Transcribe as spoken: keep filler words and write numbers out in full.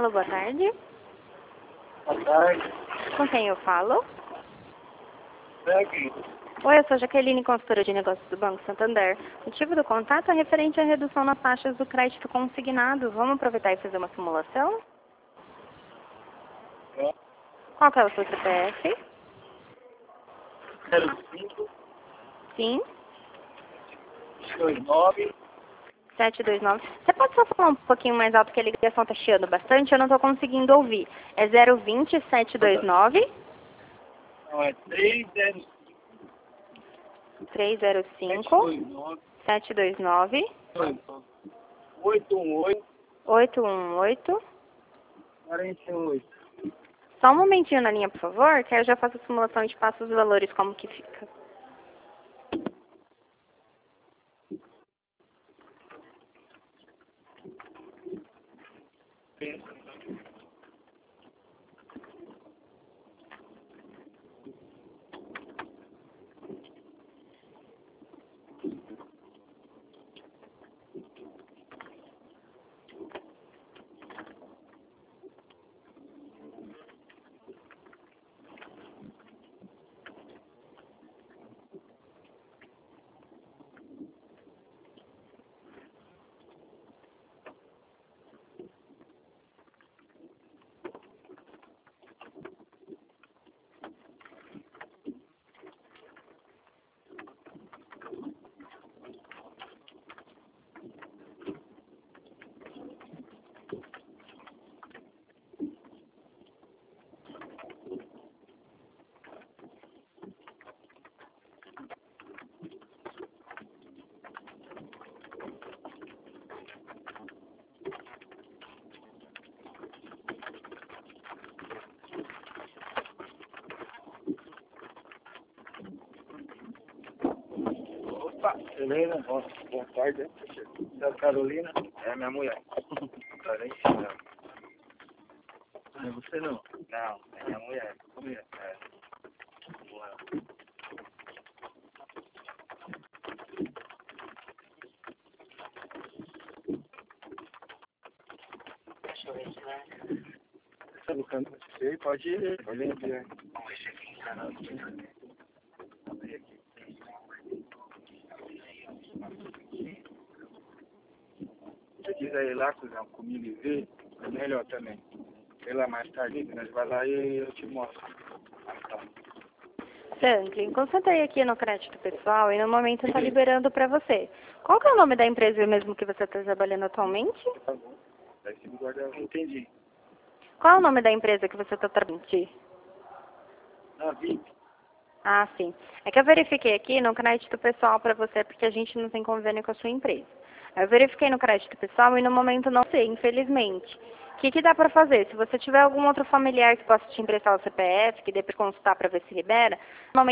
Alô, boa tarde. Boa tarde. Com quem eu falo? É aqui. Oi, eu sou Jaqueline, consultora de negócios do Banco Santander. O motivo do contato é referente à redução nas taxas do crédito consignado. Vamos aproveitar e fazer uma simulação? É. Qual que é o seu C P F? zero cinco Sim, dois nove. sete dois nove. Você pode só falar um pouquinho mais alto, porque a ligação está chiando bastante, eu não estou conseguindo ouvir. É zero dois zero sete dois nove Não, é três zero três zero cinco cinco sete dois nove oito um oito oito um oito. quarenta e oito. Só um momentinho na linha, por favor, que aí eu já faço a simulação e te passo os valores, como que fica. Opa, Helena, boa, boa tarde. Da Carolina, é minha mulher. Parente não. Não é você não? Não, é minha mulher. Mulher, é. Boa. Deixa eu ver aqui, né? Você no canto de você, pode ir, pode ir. Vamos aqui em canal. Você diz aí lá, cuzão, comigo e vê, é melhor também. Sei lá, mais tarde, nós vai lá e eu te mostro. Então, Sandri, concentrei aqui no crédito pessoal e no momento está liberando para você. Qual que é o nome da empresa mesmo que você está trabalhando atualmente? tá bom. Daí você me guarda. Entendi. Qual é o nome da empresa que você está trabalhando? Na V I P. Ah, sim. É que eu verifiquei aqui no crédito pessoal para você, porque a gente não tem convênio com a sua empresa. Eu verifiquei no crédito pessoal e no momento não sei, infelizmente. O que, que dá para fazer? Se você tiver algum outro familiar que possa te emprestar o C P F, que dê para consultar para ver se libera, no momento